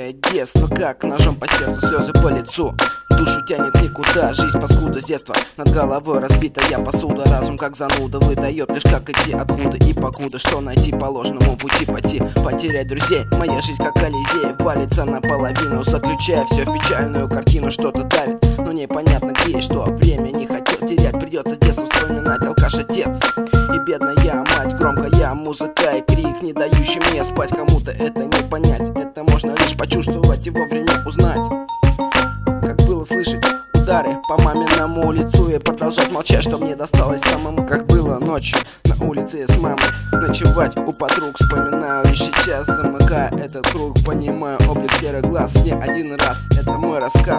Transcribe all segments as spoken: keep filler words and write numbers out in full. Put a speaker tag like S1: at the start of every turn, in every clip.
S1: Счастливое детство, как ножом по сердцу, слезы по лицу. Душу тянет никуда, жизнь паскуда с детства. Над головой разбитая посуда, разум как зануда выдает лишь как идти, откуда и покуда. Что найти по ложному пути пойти, потерять друзей. Моя жизнь как Колизей, валится наполовину, заключая все в печальную картину. Что-то давит, но непонятно где и что. Время не хотел терять, придется детство вспоминать. Алкаш отец и бедная мать, громкая музыка и крик, не дающий мне спать. Кому-то это не понять, это можно лишь почувствовать и вовремя узнать. Как было слышать удары по маминому лицу и продолжать молчать, что мне досталось самому. Как было ночью на улице с мамой ночевать у подруг, вспоминаю лишь сейчас, замыкая этот круг, понимаю облик серых глаз не один раз. Это мой рассказ.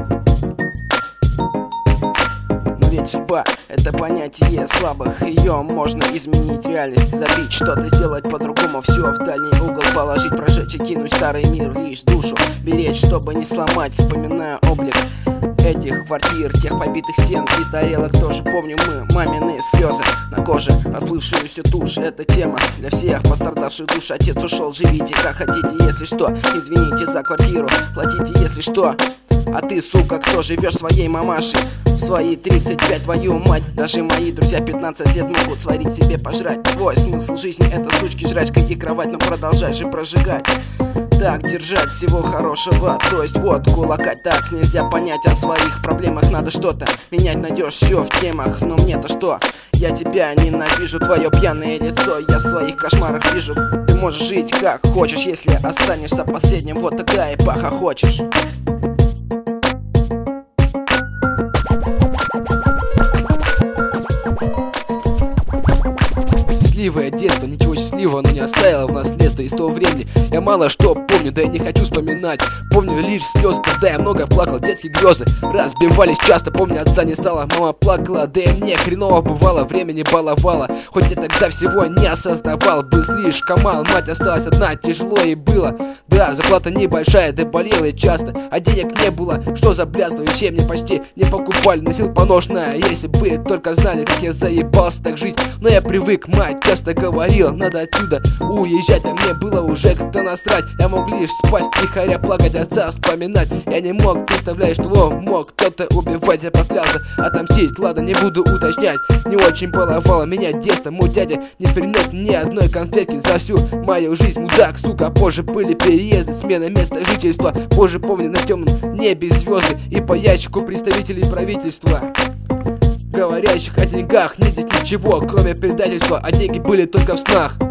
S1: Ведь судьба — это понятие слабых, ее можно изменить, реальность забить, что-то сделать по-другому, все в дальний угол положить, прожечь и кинуть старый мир, лишь душу беречь, чтобы не сломать. Вспоминаю облик этих квартир, тех побитых стен и тарелок, тоже помню мы мамины слезы на коже, расплывшуюся тушь. Эта тема для всех пострадавших душ. Отец ушел, живите как хотите, если что, извините за квартиру, платите, если что. А ты, сука, кто живешь своей мамашей в свои тридцать пять, твою мать? Даже мои друзья пятнадцать лет могут сварить себе пожрать. Твой смысл жизни — это сучки, жрачка и кровать, но продолжай же прожигать. Так держать, всего хорошего, то есть водку лакать. Так нельзя понять о своих проблемах, надо что-то менять, найдешь все в темах. Но мне-то что? Я тебя ненавижу, твое пьяное лицо я в своих кошмарах вижу. Ты можешь жить как хочешь, если останешься последним, вот такая эпоха хочешь.
S2: Счастливое детство, ничего счастливого, но не оставило в наследство. Из того времени я мало что помню, да и не хочу вспоминать. Помню лишь слезы, когда я много плакал, детские грезы разбивались часто. Помню, отца не стало, мама плакала, да и мне хреново бывало, время не баловало. Хоть я тогда всего не осознавал, был слишком мал, мать осталась одна, тяжело ей было. Да, зарплата небольшая, да болела и часто, а денег не было, что за блядство, вещей мне почти не покупали, носил поношенное. Если бы только знали, как я заебался так жить, но я привык, мать часто говорил, надо отсюда уезжать, а мне было уже как-то насрать. Я мог лишь спать, втихаря плакать, отца вспоминать. Я не мог представлять, что мог кто-то убивать. Я поклялся отомстить, ладно, не буду уточнять. Не очень баловало меня детство, мой дядя не принес ни одной конфетки за всю мою жизнь. Мудак, сука, позже были переезды, смена места жительства. Позже помню на темном небе звезды и по ящику представителей правительства, говорящих о деньгах. Нет здесь ничего, кроме предательства, а деньги были только в снах.